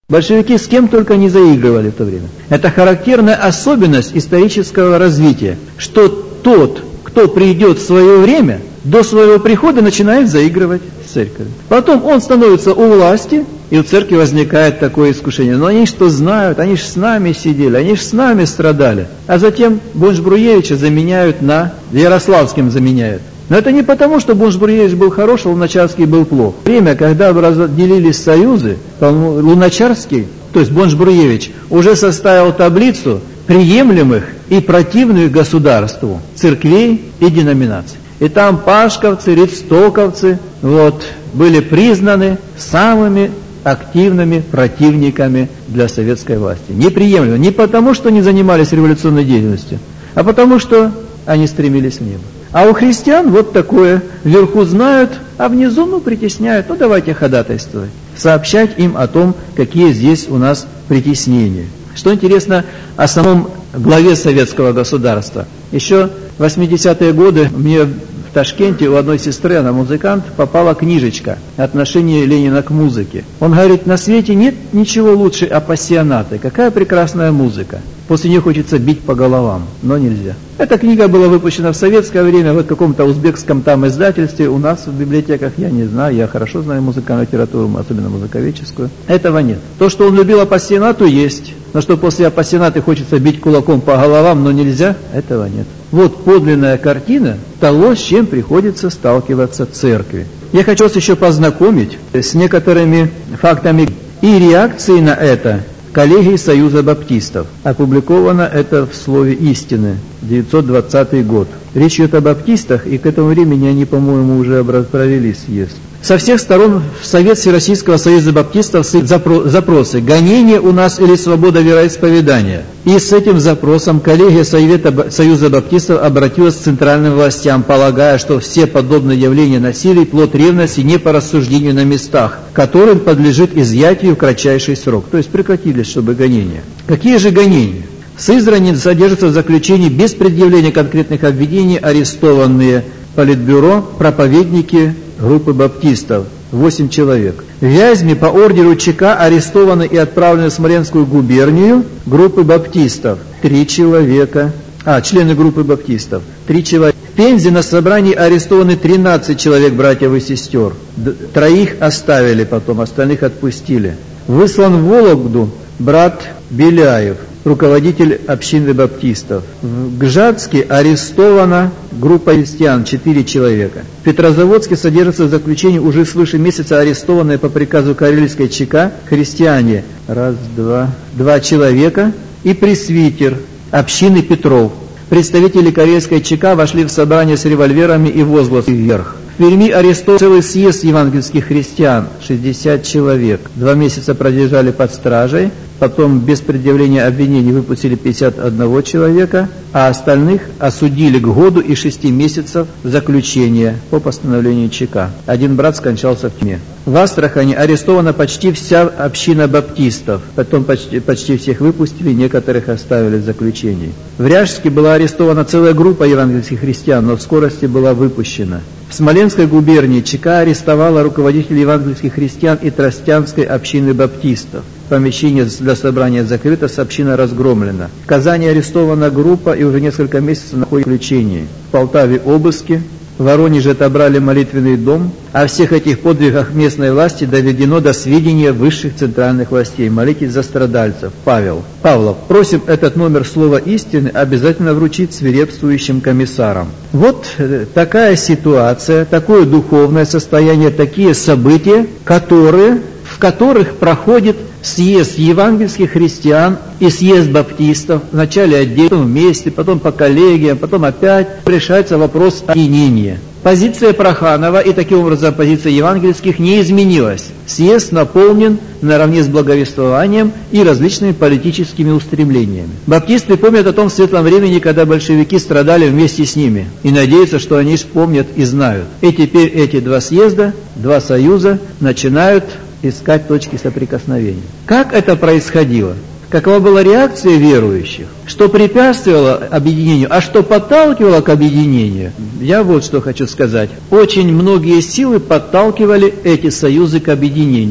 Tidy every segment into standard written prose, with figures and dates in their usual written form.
Большевики с кем только не заигрывали в то время. Это характерная особенность исторического развития, что тот, кто придет в свое время, до своего прихода начинает заигрывать с церковью. Потом он становится у власти, и у церкви возникает такое искушение. Но они что знают, они же с нами сидели, они же с нами страдали. А затем Бунш-Бруевича заменяют на Ярославским заменяют. Но это не потому, что Бунш-Бруевич был хорош, а Луначарский был плох. Время, когда разделились союзы, Луначарский, то есть Бунш-Бруевич, уже составил таблицу приемлемых и противных государству церквей и деноминаций. И там пашковцы, ристовковцы были признаны самыми активными противниками для советской власти. Неприемлемо. Не потому, что не занимались революционной деятельностью, а потому, что они стремились в небо. А у христиан такое. Вверху знают, а внизу притесняют. Давайте ходатайствовать. Сообщать им о том, какие здесь у нас притеснения. Что интересно о самом главе советского государства. Еще в 80-е годы мне в Ташкенте у одной сестры, она музыкант, попала книжечка «Отношение Ленина к музыке». Он говорит, на свете нет ничего лучше апассионаты. Какая прекрасная музыка. После нее хочется бить по головам, но нельзя. Эта книга была выпущена в советское время, в каком-то узбекском там издательстве. У нас в библиотеках, я не знаю, я хорошо знаю музыкальную литературу, особенно музыковедческую. Этого нет. То, что он любил апассионату, есть. Но что после апассионаты хочется бить кулаком по головам, но нельзя, этого нет. Подлинная картина того, с чем приходится сталкиваться церкви. Я хочу вас еще познакомить с некоторыми фактами и реакцией на это коллегии Союза Баптистов. Опубликовано это в «Слове истины», 920 год. Речь идет о баптистах, и к этому времени они, по-моему, уже провели съезд. Со всех сторон в Совет Всероссийского Союза Баптистов запросы: гонение у нас или свобода вероисповедания. И с этим запросом коллегия Союза Баптистов обратилась к центральным властям, полагая, что все подобные явления насилия плод ревности не по рассуждению на местах, которым подлежит изъятию в кратчайший срок. То есть прекратились, чтобы гонения. Какие же гонения? В Сызрани содержатся в заключении без предъявления конкретных обвинений арестованные Политбюро, проповедники группы баптистов, 8 человек. В Вязьме по ордеру ЧК арестованы и отправлены в Смоленскую губернию группы баптистов, 3 человека. Члены группы баптистов, 3 человека. В Пензе на собрании арестованы 13 человек, братьев и сестер. 3 оставили потом, остальных отпустили. Выслан в Вологду брат Беляев, руководитель общины баптистов. В Гжатске арестована группа христиан, 4 человека. В Петрозаводске содержатся в заключении уже свыше месяца арестованные по приказу Карельской ЧК христиане, 2 человека, и пресвитер общины Петров. Представители Карельской ЧК вошли в собрание с револьверами и возгласы вверх. В Перми арестован целый съезд евангельских христиан, 60 человек. 2 месяца продержали под стражей, потом без предъявления обвинений выпустили 51 человека, а остальных осудили к году и 6 месяцев заключения по постановлению ЧК. 1 брат скончался в тюрьме. В Астрахани арестована почти вся община баптистов, потом почти всех выпустили, некоторых оставили в заключении. В Ряжске была арестована целая группа евангельских христиан, но в скорости была выпущена. В Смоленской губернии ЧК арестовала руководителей евангельских христиан и Тростянской общины баптистов. Помещение для собрания закрыто, община разгромлена. В Казани арестована группа и уже несколько месяцев находится в заключении. В Полтаве обыски, в Воронеже отобрали молитвенный дом. О всех этих подвигах местной власти доведено до сведения высших центральных властей. Молитесь за страдальцев. Павлов, просим этот номер «Слова истины» обязательно вручить свирепствующим комиссарам. Такая ситуация, такое духовное состояние, такие события, в которых проходит съезд евангельских христиан и съезд баптистов, вначале отдельно, вместе, потом по коллегиям, потом опять решается вопрос объединения. Позиция Проханова и таким образом позиция евангельских не изменилась. Съезд наполнен наравне с благовествованием и различными политическими устремлениями. Баптисты помнят о том светлом времени, когда большевики страдали вместе с ними, и надеются, что они помнят и знают. И теперь эти 2 съезда, 2 союза начинают искать точки соприкосновения. Как это происходило? Какова была реакция верующих? Что препятствовало объединению, а что подталкивало к объединению? Я что хочу сказать. Очень многие силы подталкивали эти союзы к объединению.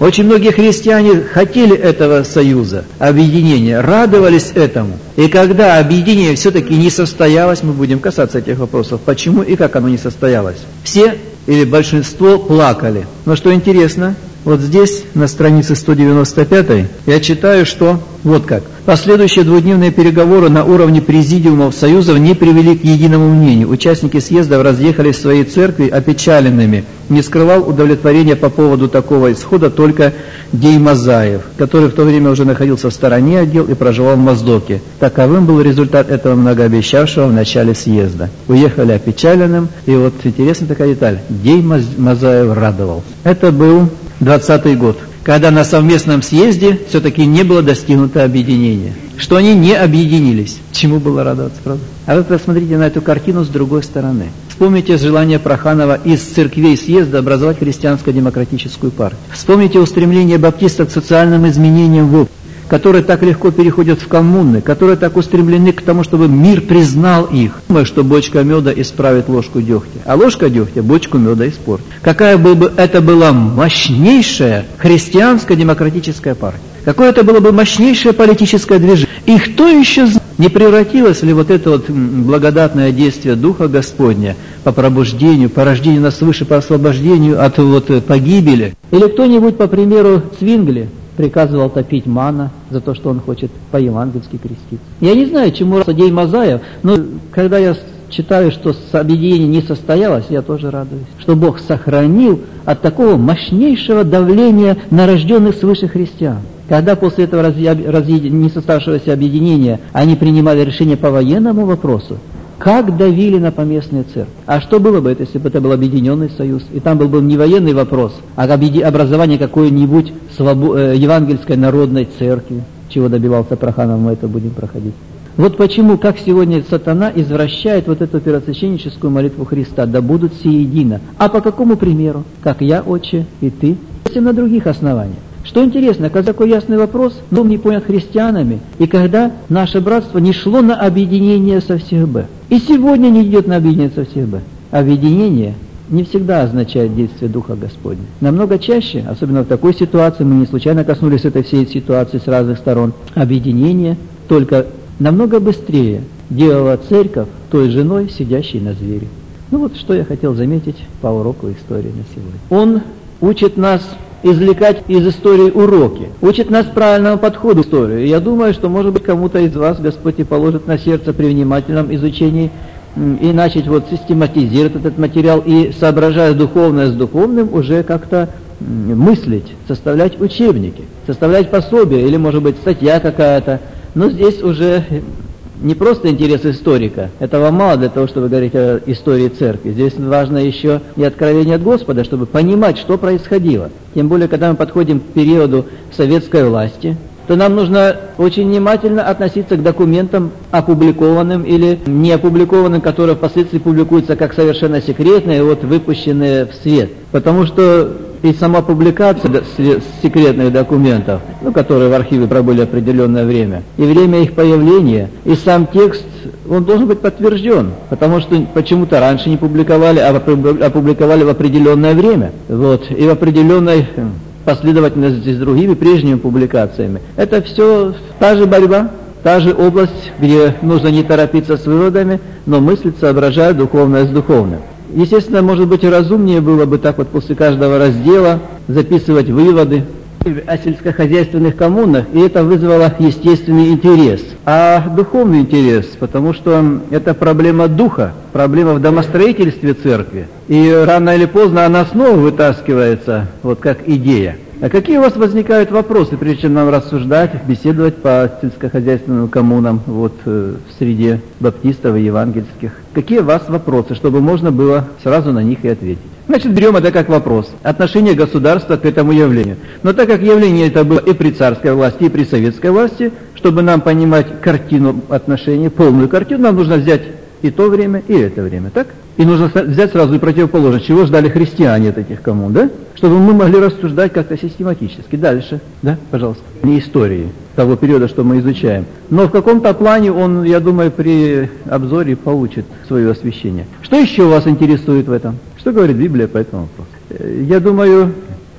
Очень многие христиане хотели этого союза, объединения, радовались этому. И когда объединение все-таки не состоялось, мы будем касаться этих вопросов, почему и как оно не состоялось. Все или большинство плакали. Но что интересно, вот здесь, на странице 195, я читаю, что вот как. Последующие двухдневные переговоры на уровне президиумов союзов не привели к единому мнению. Участники съездов разъехались в свои церкви опечаленными. Не скрывал удовлетворения по поводу такого исхода только Дей Мазаев, который в то время уже находился в стороне от дел и проживал в Моздоке. Таковым был результат этого многообещавшего в начале съезда. Уехали опечаленным, и вот интересная такая деталь. Дей Мазаев радовал. Это был 20-й год, когда на совместном съезде все-таки не было достигнуто объединения. Что они не объединились. Чему было радоваться, правда? А вы посмотрите на эту картину с другой стороны. Вспомните желание Проханова из церквей съезда образовать христианско-демократическую партию. Вспомните устремление баптистов к социальным изменениям в обществе, которые так легко переходят в коммуны, которые так устремлены к тому, чтобы мир признал их. Думаю, что бочка меда исправит ложку дегтя, а ложка дегтя бочку меда испортит. Какая бы это была мощнейшая христианско-демократическая партия, какое это было бы мощнейшее политическое движение. И кто еще знает, не превратилось ли вот это вот благодатное действие Духа Господня по пробуждению, по рождению нас свыше, по освобождению от вот погибели? Или кто-нибудь, по примеру Цвингли, приказывал топить мана за то, что он хочет по-евангельски креститься. Я не знаю, чему радовался Дей Мазаев, но когда я читаю, что объединение не состоялось, я тоже радуюсь, что Бог сохранил от такого мощнейшего давления на рожденных свыше христиан. Когда после этого несостоявшегося объединения они принимали решение по военному вопросу, как давили на поместные церкви. А что было бы, если бы это был объединенный союз? И там был бы не военный вопрос, а образование какой-нибудь евангельской народной церкви, чего добивался Проханов, мы это будем проходить. Вот почему, как сегодня сатана извращает вот эту первосвященническую молитву Христа, да будут все едино. А по какому примеру? Как я, Отче, и ты? Совсем на других основаниях. Что интересно, когда такой ясный вопрос, но он не понят христианами, и когда наше братство не шло на объединение со всех Б. И сегодня не идет на объединение со всех Б. Объединение не всегда означает действие Духа Господня. Намного чаще, особенно в такой ситуации, мы не случайно коснулись этой всей ситуации с разных сторон, объединение только намного быстрее делала церковь той женой, сидящей на звере. Ну вот что я хотел заметить по уроку истории на сегодня. Он учит нас извлекать из истории уроки, учит нас правильному подходу к истории. Я думаю, что, может быть, кому-то из вас Господь и положит на сердце при внимательном изучении и начать вот систематизировать этот материал и, соображая духовное с духовным, уже как-то мыслить, составлять учебники, составлять пособия или, может быть, статья какая-то. Но здесь уже не просто интерес историка, этого мало для того, чтобы говорить о истории церкви. Здесь важно еще и откровение от Господа, чтобы понимать, что происходило. Тем более, когда мы подходим к периоду советской власти, то нам нужно очень внимательно относиться к документам, опубликованным или не опубликованным, которые впоследствии публикуются как совершенно секретные, вот выпущенные в свет. Потому что и сама публикация секретных документов, которые в архиве пробыли определенное время, и время их появления, и сам текст, он должен быть подтвержден, потому что почему-то раньше не публиковали, а опубликовали в определенное время, и в определенной последовательности с другими прежними публикациями. Это все та же борьба, та же область, где нужно не торопиться с выводами, но мыслить, соображая духовное с духовным. Естественно, может быть, и разумнее было бы так вот после каждого раздела записывать выводы о сельскохозяйственных коммунах, и это вызвало естественный интерес. А духовный интерес, потому что это проблема духа, проблема в домостроительстве церкви, и рано или поздно она снова вытаскивается, вот как идея. А какие у вас возникают вопросы, прежде чем нам рассуждать, беседовать по сельскохозяйственным коммунам в среде баптистов и евангельских? Какие у вас вопросы, чтобы можно было сразу на них и ответить? Значит, берем это как вопрос. Отношение государства к этому явлению. Но так как явление это было и при царской власти, и при советской власти, чтобы нам понимать картину отношений, полную картину, нам нужно взять и то время, и это время, так? И нужно взять сразу и противоположность, чего ждали христиане от этих коммун, да? Чтобы мы могли рассуждать как-то систематически. Дальше, да, пожалуйста. Не истории того периода, что мы изучаем. Но в каком-то плане он, я думаю, при обзоре получит свое освещение. Что еще вас интересует в этом? Что говорит Библия по этому вопросу? Я думаю,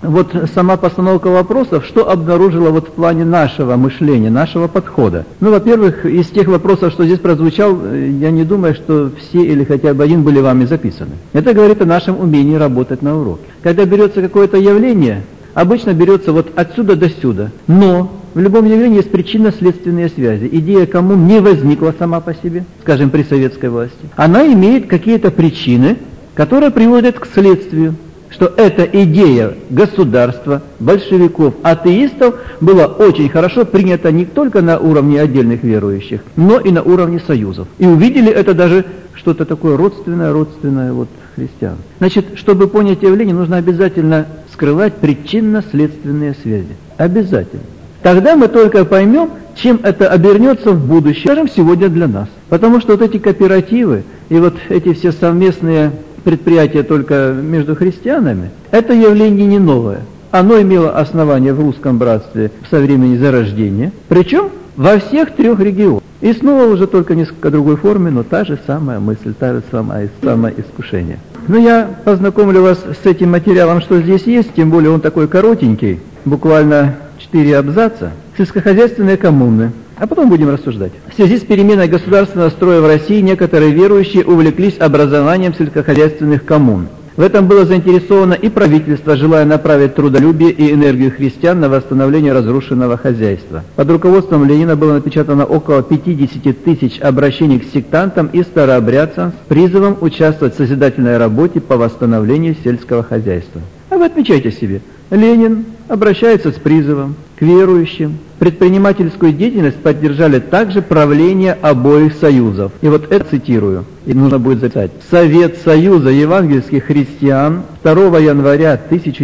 вот сама постановка вопросов, что обнаружила вот в плане нашего мышления, нашего подхода. Ну, во-первых, из тех вопросов, что здесь прозвучал, я не думаю, что все или хотя бы один были вами записаны. Это говорит о нашем умении работать на уроке. Когда берется какое-то явление, обычно берется вот отсюда до сюда, но в любом явлении есть причинно-следственные связи. Идея коммун не возникла сама по себе, скажем, при советской власти. Она имеет какие-то причины, которые приводят к следствию, что эта идея государства, большевиков, атеистов была очень хорошо принята не только на уровне отдельных верующих, но и на уровне союзов. И увидели это даже что-то такое родственное вот христиан. Значит, чтобы понять явление, нужно обязательно скрывать причинно-следственные связи. Обязательно. Тогда мы только поймем, чем это обернется в будущем, скажем, сегодня для нас. Потому что вот эти кооперативы и вот эти все совместные предприятия только между христианами, это явление не новое. Оно имело основание в русском братстве со времени Зарождения, причем во всех 3 регионах. И снова уже только несколько другой форме, но та же самая мысль, та же самое искушение. Но я познакомлю вас с этим материалом, что здесь есть, тем более он такой коротенький, буквально 4 абзаца, сельскохозяйственные коммуны. А потом будем рассуждать. В связи с переменой государственного строя в России некоторые верующие увлеклись образованием сельскохозяйственных коммун. В этом было заинтересовано и правительство, желая направить трудолюбие и энергию христиан на восстановление разрушенного хозяйства. Под руководством Ленина было напечатано около 50 тысяч обращений к сектантам и старообрядцам с призывом участвовать в созидательной работе по восстановлению сельского хозяйства. А вы отмечайте себе, Ленин обращается с призывом к верующим. Предпринимательскую деятельность поддержали также правления обоих союзов. И вот это цитирую, и нужно будет записать. Совет Союза евангельских христиан 2 января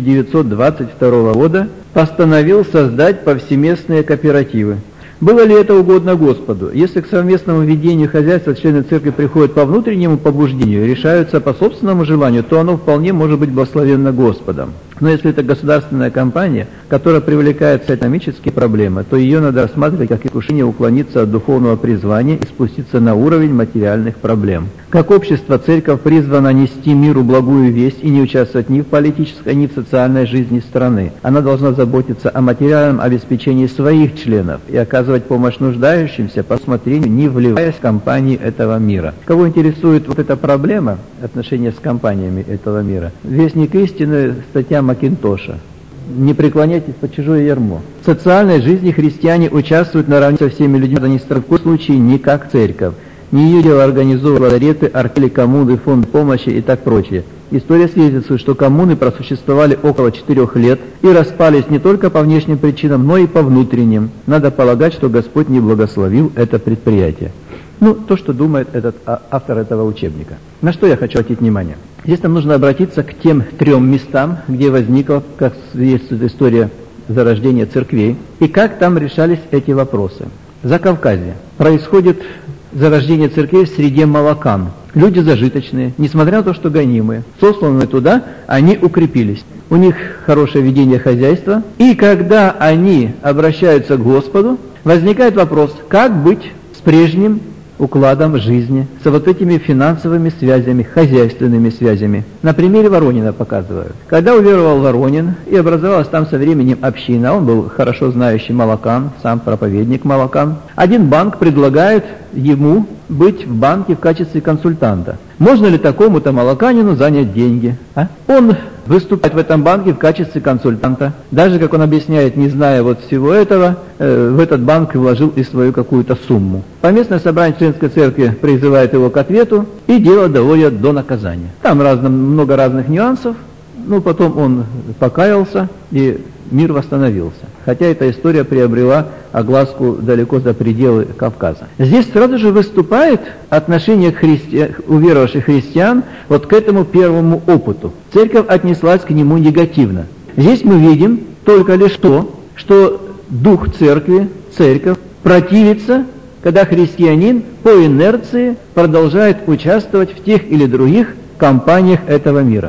1922 года постановил создать повсеместные кооперативы. Было ли это угодно Господу? Если к совместному ведению хозяйства члены церкви приходят по внутреннему побуждению и решаются по собственному желанию, то оно вполне может быть благословенно Господом. Но если это государственная компания, которая привлекает экономические проблемы, то ее надо рассматривать как искушение уклониться от духовного призвания и спуститься на уровень материальных проблем. Как общество, церковь призвана нести миру благую весть и не участвовать ни в политической, ни в социальной жизни страны. Она должна заботиться о материальном обеспечении своих членов и оказывать помощь нуждающимся по усмотрению, не вливаясь в компании этого мира. Кого интересует вот эта проблема, отношения с компаниями этого мира, Вестник истины, статья Макинтоша. Не преклоняйтесь под чужое ярмо. В социальной жизни христиане участвуют наравне со всеми людьми, ни в коем случае не как церковь. Не ее дело организовывать лазареты, артели, коммуны, фонд помощи и так прочее. История свидетельствует, что коммуны просуществовали около 4 лет и распались не только по внешним причинам, но и по внутренним. Надо полагать, что Господь не благословил это предприятие. Ну, то, что думает этот автор этого учебника. На что я хочу обратить внимание? Здесь нам нужно обратиться к тем 3 местам, где возникла, как свидетельствует история зарождения церквей, и как там решались эти вопросы. В Закавказье происходит зарождение церквей в среде молокан. Люди зажиточные, несмотря на то, что гонимые, сосланные туда, они укрепились. У них хорошее ведение хозяйства, и когда они обращаются к Господу, возникает вопрос, как быть с прежним укладом жизни, с вот этими финансовыми связями, хозяйственными связями. На примере Воронина показываю. Когда уверовал Воронин и образовалась там со временем община, он был хорошо знающий молокан, сам проповедник молокан, один банк предлагает ему быть в банке в качестве консультанта. Можно ли такому-то молоканину занять деньги? Он выступает в этом банке в качестве консультанта. Даже, как он объясняет, не зная вот всего этого, в этот банк вложил и свою какую-то сумму. Поместное собрание членской церкви призывает его к ответу, и дело доводят до наказания. Там много разных нюансов, но потом он покаялся, и мир восстановился. Хотя эта история приобрела огласку далеко за пределы Кавказа. Здесь сразу же выступает отношение уверовавших христиан вот к этому первому опыту. Церковь отнеслась к нему негативно. Здесь мы видим только лишь то, что дух церкви, церковь, противится, когда христианин по инерции продолжает участвовать в тех или других компаниях этого мира.